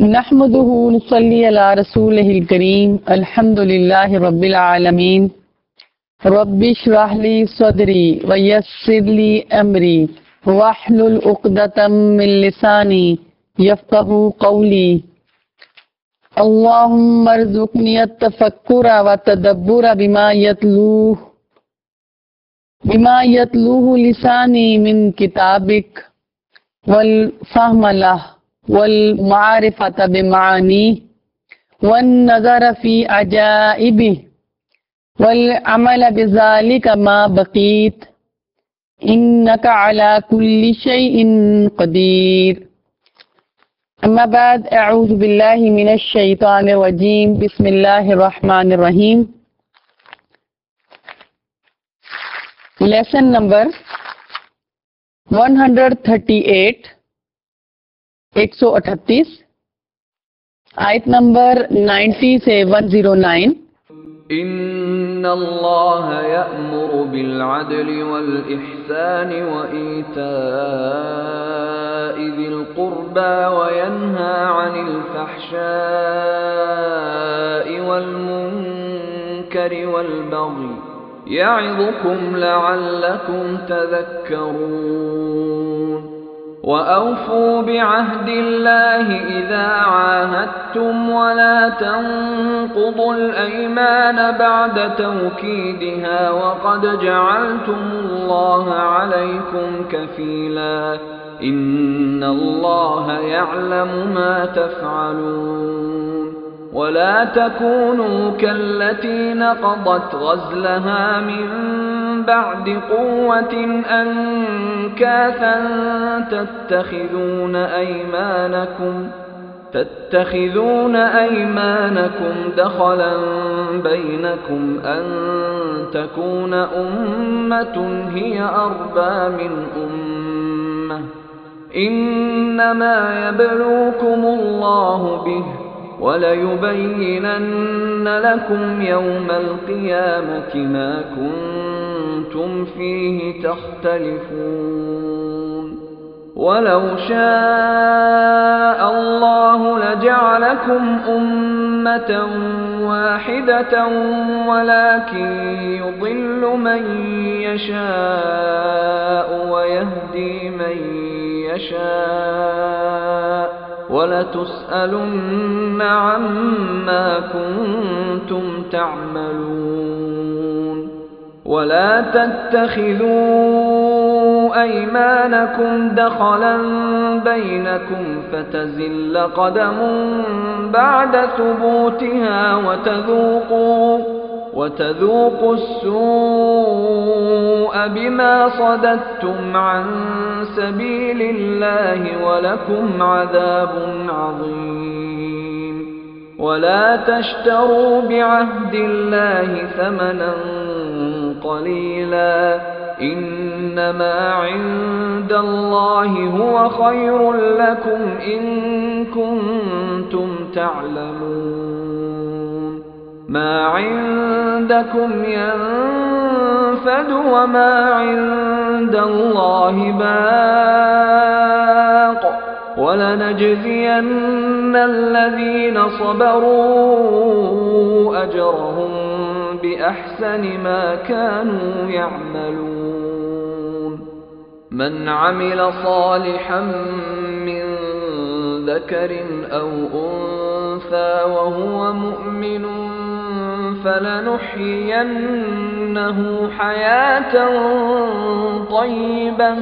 नहमदुहु नुसल्ली अला रसूलिहिल करीम अल्हम्दुलिल्लाहि रब्बिल आलमीन रब्बि श्रह ली सदरी व यस्सिर ली अमरी वहलुल उक़दतम मिन लिसानी यफ़क़हू क़ौली। अल्लाहुम्मा अर्ज़ुक़नी अत-तफ़क्कुर व तदब्बुर बिमा यतलूहु लिसानी मिन किताबिक वल फ़हम लहु वल मारिफ़त बिमानी वन नज़र फ़ी अजाइबिही वल अमल बिज़ालिका मा बक़ीत इन्नका अला कुल्लि शैइन क़दीर। अम्मा बाद, अऊज़ु बिल्लाहि मिनश शैतानिर रजीम, बिस्मिल्लाहिर रहमानिर रहीम। लेसन नंबर 138 138, आयत नंबर 90 से 109। इन्नल्लाह यअमुरु बिल अदलि वल इहसानि व ईताइ ज़िल क़ुर्बा व यन्हा अनिल फ़हशाइ वल मुनकरि वल बग़ि यअज़ुकुम लअल्लकुम तज़क्करून। वअवफ़ू बिअहदिल्लाहि इज़ा आहादतुम वला तंक़ुदुल अयमान बअद तौकीदिहा वक़द जअलतुमुल्लाह अलैकुम कफ़ीला इन्नल्लाह यअलमु मा तफ़अलून। वला तकूनू कल्लती नक़दत ग़ज़लहा मिन बअद क़ुव्वतिन अंकासन तत्तखिज़ून अयमानकुम दख़लन बैनकुम अन तकून उम्मतुन हिय अर्बा मिन उम्मह इन्नमा यब्लूकुमुल्लाहु बिहि वलयुबय्यिनन्न लकुम यौमल क़ियामति मा कुन्तुम फ़ीहि तख़्तलिफ़ून। वलौ शाअ अल्लाहु लजअलकुम उम्मतन वाहिदतन वलाकिन युज़िल्लु मन यशाअ व यहदी मन यशाअ वलतुस्अलुन्न अम्मा कुन्तुम तअमलून। वला तत्तखिज़ू अयमानकुम दख़लन बैनकुम फ़तज़िल्ल क़दम बअद थुबूतिहा वतذوقوا السوء بما صددتم عن سبيل الله ولكم عذاب عظيم। ولا تشتروا بعهد الله ثمنا قليلا إنما عند الله هو خير لكم إن كنتم تعلمون। ما عندكم ينفد وما عند الله باق ولنجزين الذين صبروا أجرهم بأحسن ما كانوا يعملون। من عمل صالحا من ذكر أو أنثى وهو مؤمن فلنحيينه حياة طيبة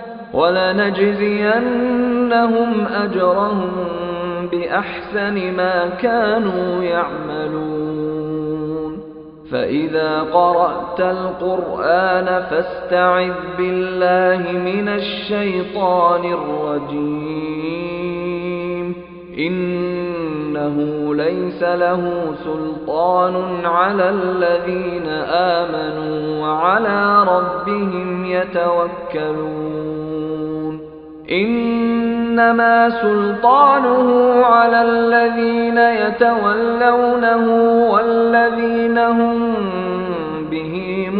ولنجزينهم أجرهم بأحسن ما كانوا يعملون۔ فإذا قرأت القرآن فاستعذ بالله من الشيطان الرجيم إنه ليس له سلطان على الذين آمنوا وعلى ربهم يتوكلون إنما سلطانه على الذين يتولونه والذين هم به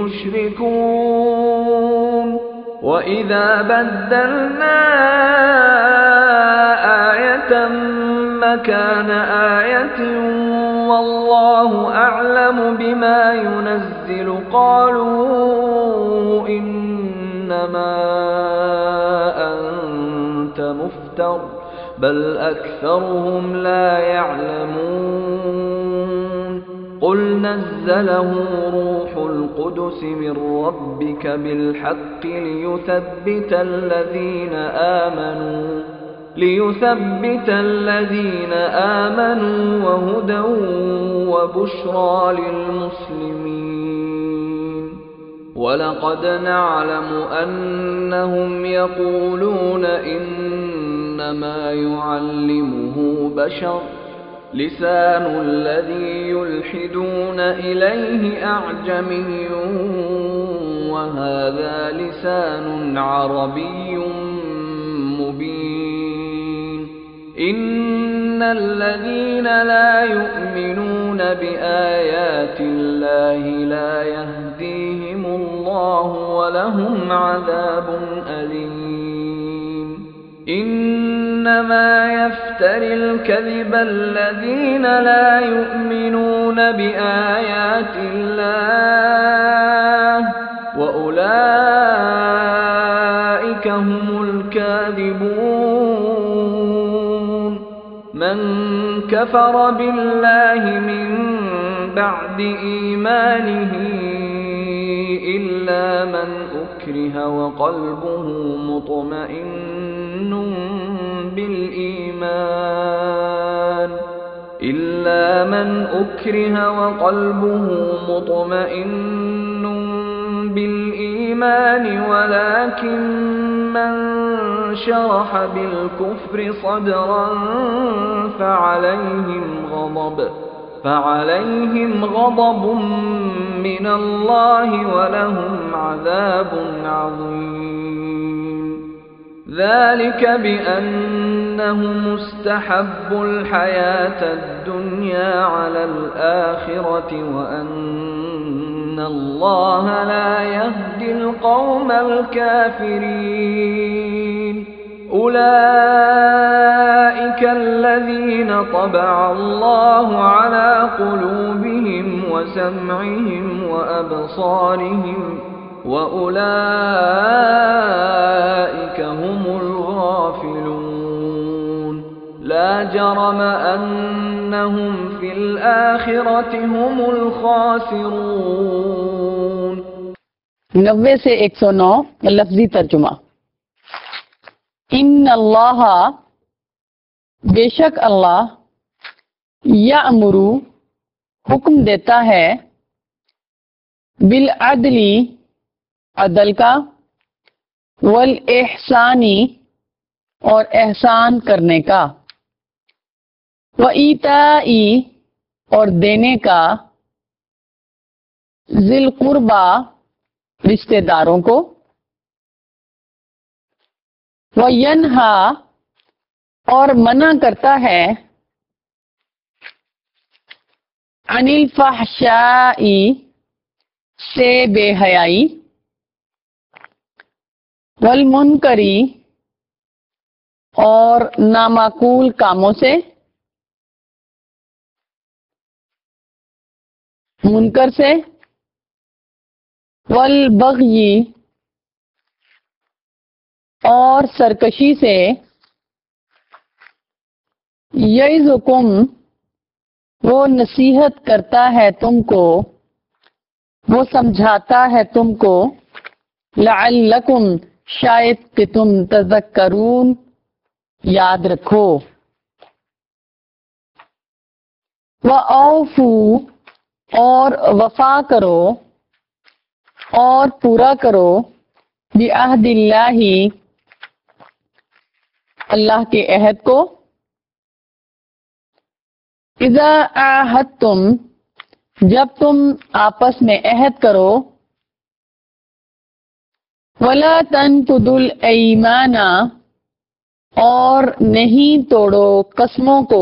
مشركون۔ وإذا بدلنا آية مكان آية والله أعلم بما ينزل قالوا إنما أنت مفتر بل أكثرهم لا يعلمون قل نزله روح القدس من ربك بالحق ليثبت الذين آمنوا وهدى وبشرى للمسلمين وَلَقَدْ نَعْلَمُ أَنَّهُمْ يَقُولُونَ إِنَّمَا يُعَلِّمُهُ بَشَرٌ لِسَانُ الَّذِي يُلْحِدُونَ إِلَيْهِ أَعْجَمِيٌّ وَهَذَا لِسَانٌ عَرَبِيٌّ مُبِينٌ إِنَّ الَّذِينَ لَا يُؤْمِنُونَ بِآيَاتِ اللَّهِ لَا يَهْدِيهِمُ اللَّهُ وَلَهُمْ عَذَابٌ أَلِيمٌ إِنَّمَا يَفْتَرِي الْكَذِبَ الَّذِينَ لَا يُؤْمِنُونَ بِآيَاتِ اللَّهِ وَأُولَئِكَ هُمُ الْكَاذِبُونَ مَنْ كَفَرَ بِاللَّهِ مِنْ بَعْدِ إِيمَانِهِ إِلَّا مَنْ أُكْرِهَ وَقَلْبُهُ مطمئن بالإيمان ولكن من شرح بالكفر صدرا فعليهم غضب من الله ولهم عذاب عظيم ذلك بأنهم استحبوا الحياة الدنيا على الآخرة وأن الله لا يهدي القوم الكافرين أولئك الذين طبع الله على قلوبهم وسمعهم وأبصارهم وأولئك هم الغافلون لا جرم أنهم في الآخرة هم الخاسرون 90 سے 109 لفظی ترجمہ ان اللہ بے شک اللہ یأمر حکم دیتا ہے بالعدل عدل کا والاحسانی اور احسان کرنے کا وایتائی اور دینے کا ذی القربى رشتہ داروں کو وینہا اور منع کرتا ہے عن الفحشاء سے بے حیائی والمنکری اور نامعقول کاموں سے منکر سے والبغی اور سرکشی سے یعظکم وہ نصیحت کرتا ہے تم کو وہ سمجھاتا ہے تم کو لعلکم شاید کہ تم تذکرون یاد رکھو وَأَوْفُوا اور وفا کرو اور پورا کرو بعہد اللہ اللہ کے عہد کو اذا عاہدتم جب تم آپس میں عہد کرو ولا تنقضوا الایمان اور نہیں توڑو قسموں کو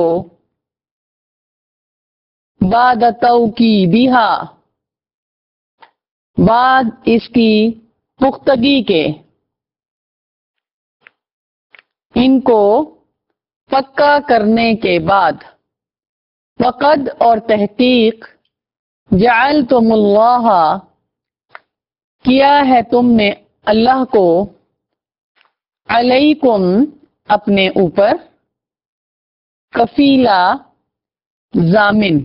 بعد توکیدہا بعد اس کی پختگی کے ان کو پکا کرنے کے بعد، وقد اور تحقیق، جعلتم اللہ کیا ہے تم نے اللہ کو، علیکم اپنے اوپر، کفیلا ضامن،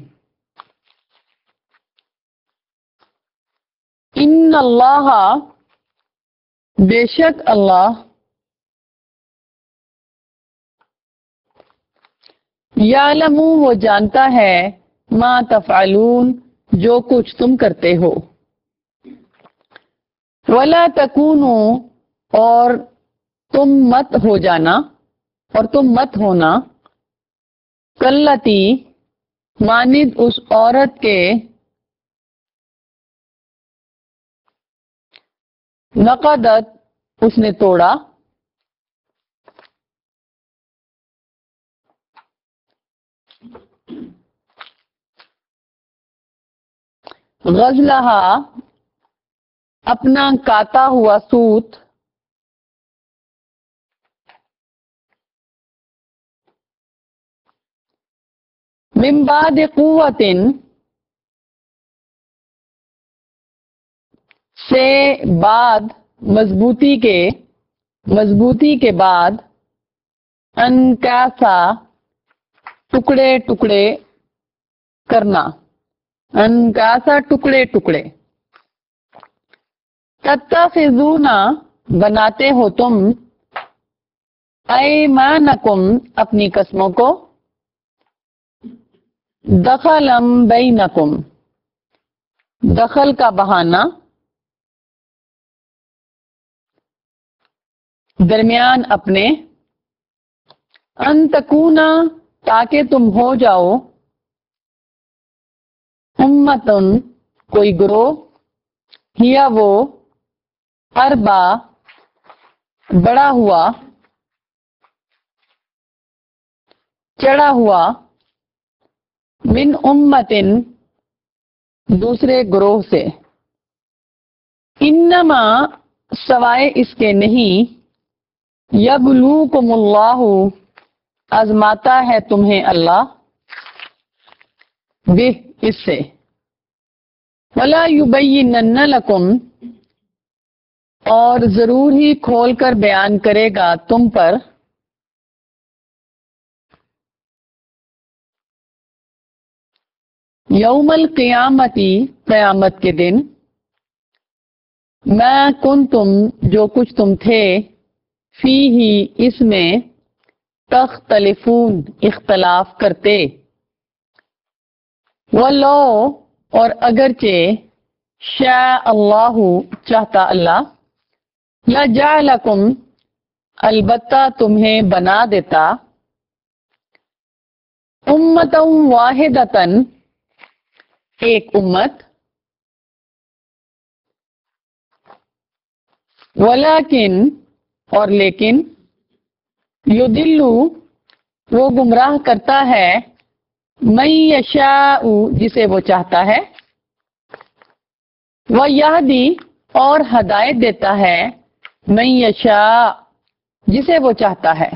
ان اللہ بے شک اللہ، یعلم وہ جانتا ہے، ما تفعلون جو کچھ تم کرتے ہو، ولا تکونوا اور تم مت ہو جانا اور تم مت ہونا، کلتی مانند اس عورت کے، نقدت اس نے توڑا، غزلہا اپنا کاتا ہوا سوت، من بعد قوت سے بعد مضبوطی کے بعد، انکاسا ٹکڑے ٹکڑے کرنا، انکاسا ٹکڑے ٹکڑے، تتخذون بناتے ہو تم، ایمانکم اپنی قسموں کو، دخلا بینکم دخل کا بہانہ، درمیان اپنے، ان تکونا تاکہ تم ہو جاؤ، امتن کوئی گروہ، ہیا وہ، اربا بڑا ہوا، چڑھا ہوا، من امتن دوسرے گروہ سے، انما سوائے اس کے نہیں، یبلوکم اللہ آزماتا ہے تمہیں اللہ، بہ اس سے، ولا یبینن لکم اور ضرور ہی کھول کر بیان کرے گا تم پر، یوم القیامتی قیامت کے دن، ما کنتم جو کچھ تم تھے، فیہ اس میں، تختلفون اختلاف کرتے، ولو اور اگرچہ، شاء اللہ چاہتا اللہ، لجعلکم البتہ تمہیں بنا دیتا، امتا واحدتن ایک امت، ولیکن اور لیکن، یضل وہ گمراہ کرتا ہے، من یشاء جسے وہ چاہتا ہے، ویہدی اور ہدایت دیتا ہے، من یشاء جسے وہ چاہتا ہے،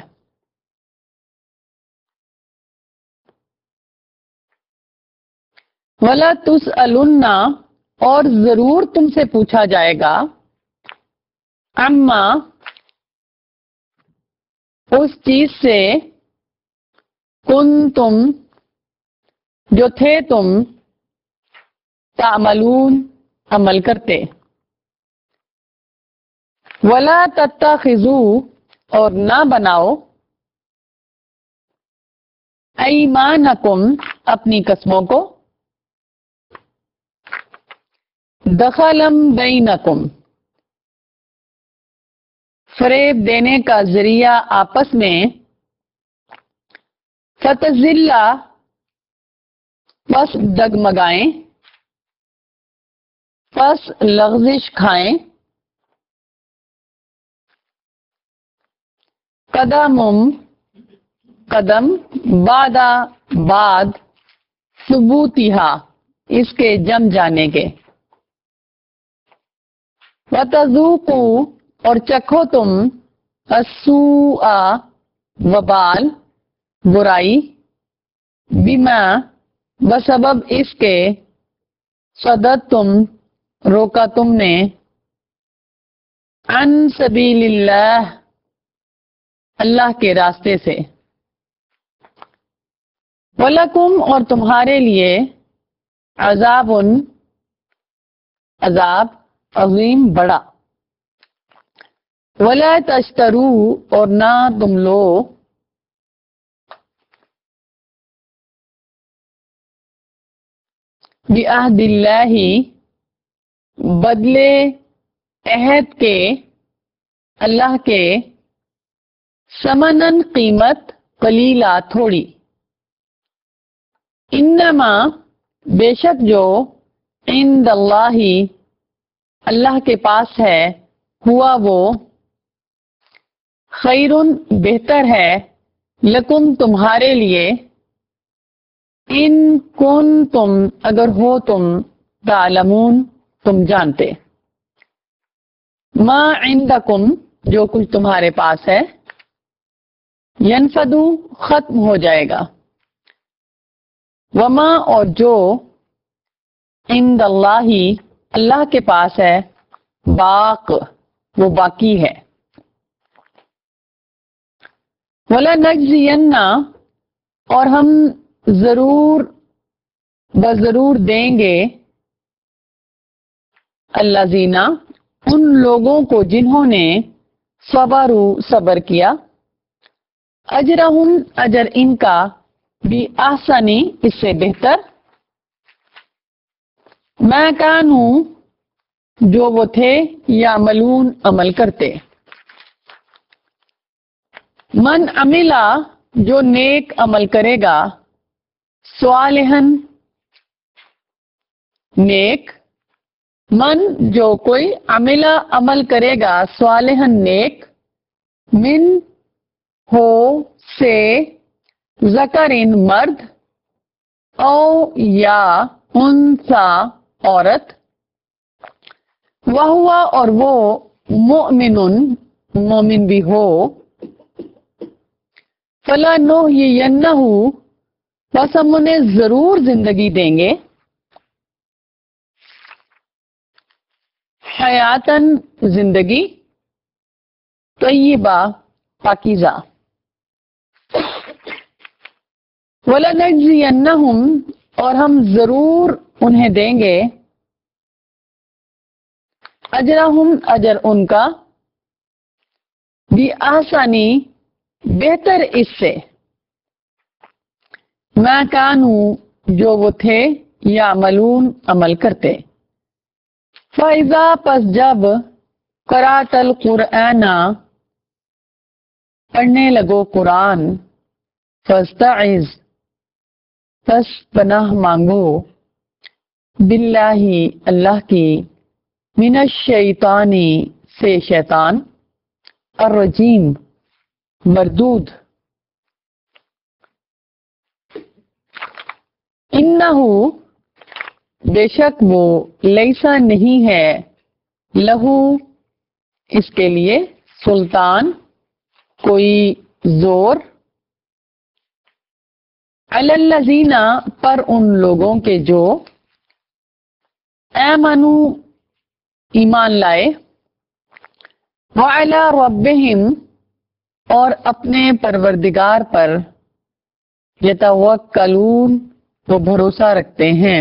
ولا تسألن اور ضرور تم سے پوچھا جائے گا، اما اس چیز سے، کنتم جو تھے تم، تعملون عمل کرتے، ولا تتخذوا اور نہ بناؤ، ایمانکم اپنی قسموں کو، دخلا بینکم فریب دینے کا ذریعہ آپس میں، فتزل پس ڈگمگائیں، پس لغزش کھائیں، قدم بعد ثبوتہا اس کے جم جانے کے، وَتَذُوقُوا اور چکھو تم، السُّوءَ وبال، برائی بما بسبب اس کے صدت تم روکا تم نے عن سبیل اللہ اللہ کے راستے سے وَلَكُمْ اور تمہارے لیے عذاب عذاب عظیم بڑا وَلَا تَشْتَرُوا اور نہ تم لو بعہد اللہ بدلے عہد کے اللہ کے ثمناً قیمت قلیلا تھوڑی انما بے شک جو عند اللہ اللہ کے پاس ہے ہوا وہ خیرن بہتر ہے لکم تمہارے لیے ان کن تم اگر ہو تم تعلمون تم جانتے ما عندکم جو کچھ تمہارے پاس ہے ینفدو ختم ہو جائے گا وما اور جو عند اللہ اللہ کے پاس ہے باق وہ باقی ہے وَلَنَجْزِيَنَّ اور ہم ضرور بضرور دیں گے الذین ان لوگوں کو جنہوں نے صبر کیا اجرہم اجر ان کا بھی احسنی اس سے بہتر ما کانوا جو وہ تھے یعملون عمل کرتے من عملا جو نیک عمل کرے گا صالحن نیک من جو کوئی عملہ عمل کرے گا صالحن نیک من ہو سے ذکرن مرد او یا انثى عورت وہو اور وہ مؤمن مومن بھی ہو فلنحیینہ بس ہم انہیں ضرور زندگی دیں گے حیاتن زندگی طیبہ پاکیزہ وَلَنَجْزِيَنَّهُمْ اور ہم ضرور انہیں دیں گے اجرہم اجر ان کا بھی آسانی بہتر اس سے ما کانوا جو وہ تھے یعملون عمل کرتے فَإِذَا پس جب قرأت القرآن پڑھنے لگو قرآن فاستعذ پس پناہ مانگو باللہ اللہ کی من الشیطان سے شیطان الرجیم مردود انہو بے شک وہ لیسا نہیں ہے لہو اس کے لیے سلطان کوئی زور علی الذین پر ان لوگوں کے جو آمنو ایمان لائے وعلی ربہم اور اپنے پروردگار پر یتوکلون وہ بھروسہ رکھتے ہیں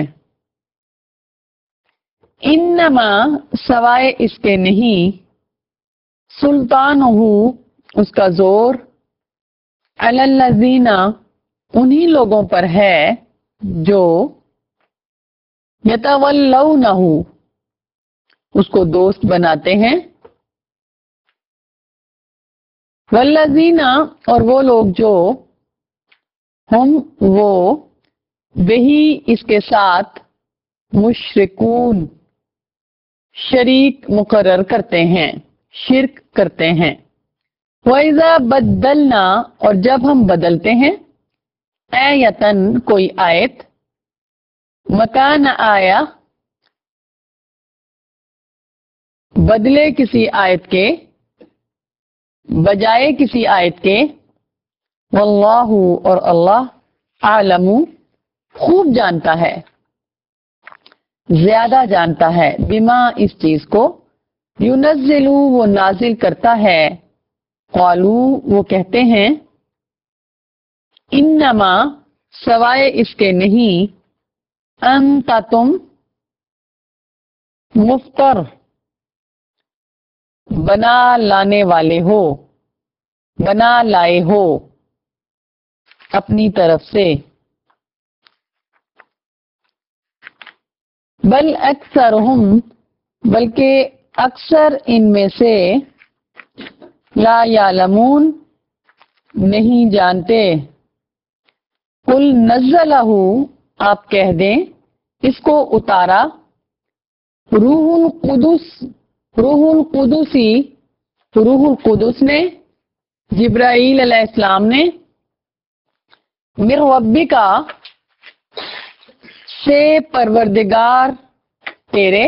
انما سوائے اس کے نہیں سلطانہ اس کا زور علی الذین انہی لوگوں پر ہے جو یتولونہ اس کو دوست بناتے ہیں والذین اور وہ لوگ جو ہم وہ بہی اس کے ساتھ مشرکون شریک مقرر کرتے ہیں شرک کرتے ہیں وَإِذَا بَدَّلْنَا اور جب ہم بدلتے ہیں آیتن کوئی آیت مکان آیا بدلے کسی آیت کے بجائے کسی آیت کے واللہ اور اللہ عالم خوب جانتا ہے، زیادہ جانتا ہے، بما اس چیز کو، ينزل وہ نازل کرتا ہے، قالو وہ کہتے ہیں، انما سوائے اس کے نہیں، انت تم مفتر بنا لانے والے ہو، بنا لائے ہو اپنی طرف سے، بل اکثرہم بلکہ اکثر ان میں سے، لا یعلمون نہیں جانتے، قل نزلہ آپ کہہ دیں اس کو اتارا، روح القدس، روح القدسی، روح القدس نے، جبرائیل علیہ السلام نے، من ربکا سے پروردگار تیرے،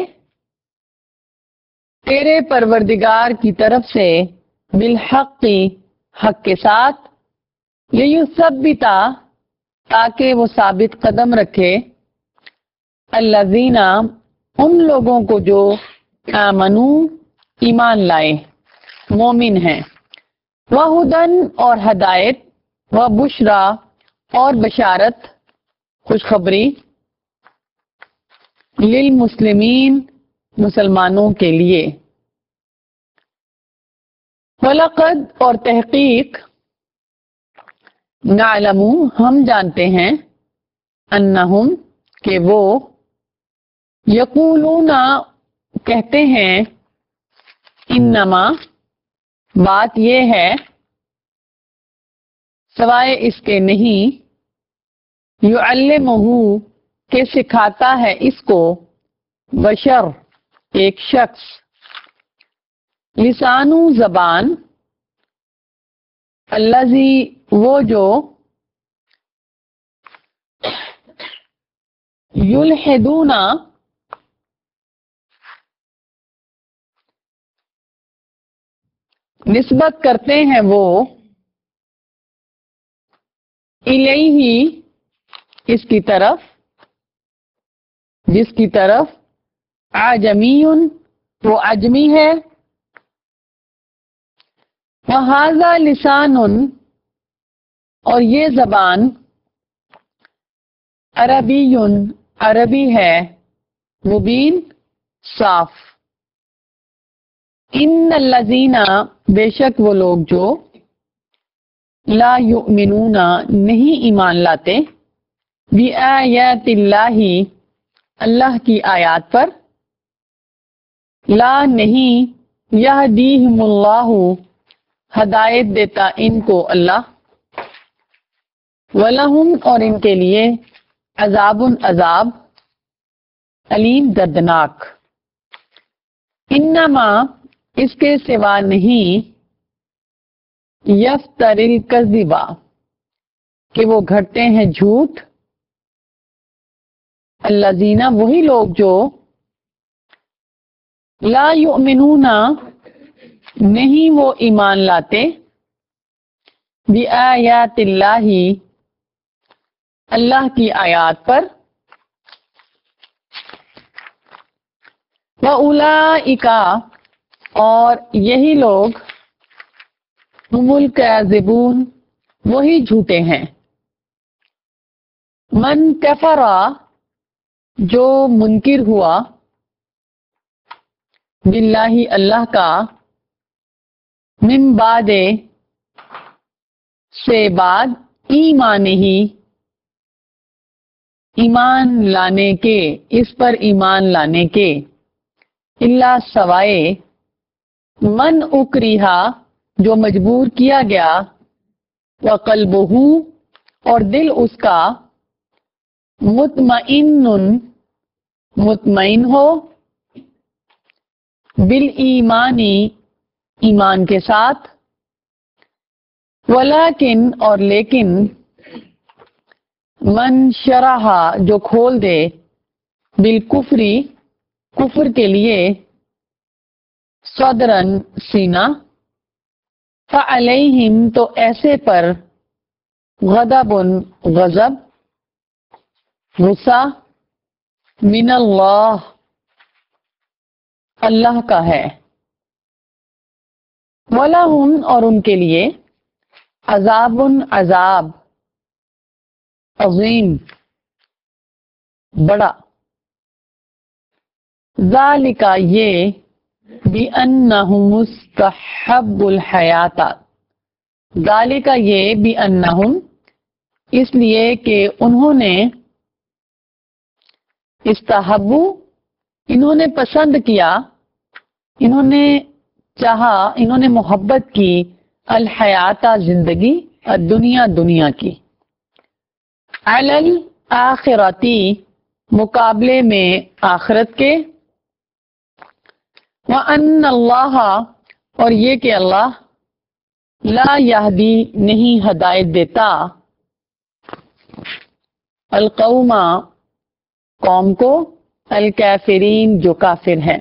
تیرے پروردگار کی طرف سے، بالحق حق کے ساتھ، لیثبتا تاکہ وہ ثابت قدم رکھے، الذین ان لوگوں کو جو آمنو ایمان لائے، مومن ہیں، وہدن اور ہدایت، وبشرا اور بشارت، خوشخبری، للمسلمین مسلمانوں کے لیے، وَلَقَدْ اور تحقیق، نعلم ہم جانتے ہیں، انہم کہ وہ، یقولون کہتے ہیں، انما بات یہ ہے، سوائے اس کے نہیں، یعلمہ کہ سکھاتا ہے اس کو، بشر ایک شخص، لسانو زبان، الذی وہ جو، یلحدون نسبت کرتے ہیں وہ، الیہ اس کی طرف، جس کی طرف، اعجمی وہ عجمی ہے، وہذا لسان اور یہ زبان، عربی عربی ہے، مبین صاف، ان الذین بے شک وہ لوگ جو، لا یؤمنون نہیں ایمان لاتے، بآیات اللہ اللہ کی آیات پر، لا نہیں، یہدیہم اللہ ہدایت دیتا ان کو اللہ، وَلَهُمْ اور ان کے لیے، عذاب عذاب، علیم دردناک، انما اس کے سوا نہیں، یفتر الکذب کہ وہ گھڑتے ہیں جھوٹ، الذین وہی لوگ جو، لا یؤمنون نہیں وہ ایمان لاتے، بآیات اللہ اللہ کی آیات پر، وَأُولَئِکَ اور یہی لوگ، ہم الکاذبون وہی جھوٹے ہیں، من کفر جو منکر ہوا، باللہ اللہ کا، من بعد سے بعد، ایمان ہی ایمان لانے کے، اس پر ایمان لانے کے، اللہ سوائے، من اکریہا جو مجبور کیا گیا، وقلبہ اور دل اس کا، مطمئن مطمئن ہو، بالایمانی ایمان کے ساتھ، ولیکن اور لیکن، من شرح جو کھول دے، بالکفری کفر کے لیے، صدرن سینہ، فعلیہم تو ایسے پر، غضب غضب، غصہ، من اللہ اللہ کا ہے، وَلَهُمْ اور ان کے لیے عذاب عذاب، عظیم بڑا، ذالک یہ، بِأَنَّهُمْ مُسْتَحَبُّ الْحَيَاةَ، ذالک یہ، بِأَنَّهُمْ اس لیے کہ انہوں نے، استحبو انہوں نے پسند کیا، انہوں نے چاہا، انہوں نے محبت کی، الحیات زندگی، الدنیا دنیا کی، علی الاخرتی مقابلے میں آخرت کے، وان اللہ اور یہ کہ اللہ، لا یہدی نہیں ہدایت دیتا، القوم قوم کو، الکافرین جو کافر ہیں،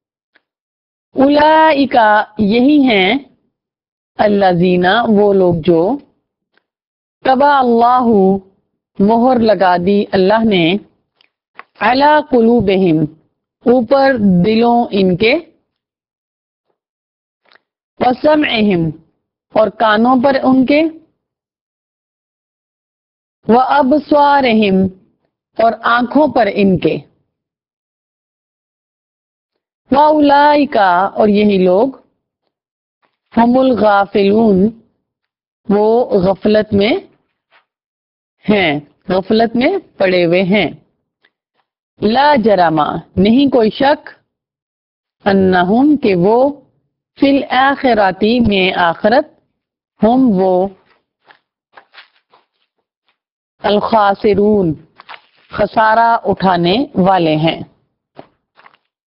اولئک یہی ہیں، الذین وہ لوگ جو، طبع اللہ مہر لگا دی اللہ نے، علی قلوبہم اوپر دلوں ان کے، وسمعہم اور کانوں پر ان کے، وابصارہم اور آنکھوں پر ان کے، وَأُولَئِکَ اور یہی لوگ، ہم الغافلون وہ غفلت میں ہیں، غفلت میں پڑے ہوئے ہیں، لا جرم نہیں کوئی شک، انہم کہ وہ، فی الآخرتی میں آخرت، ہم وہ، الخاسرون خسارہ اٹھانے والے ہیں۔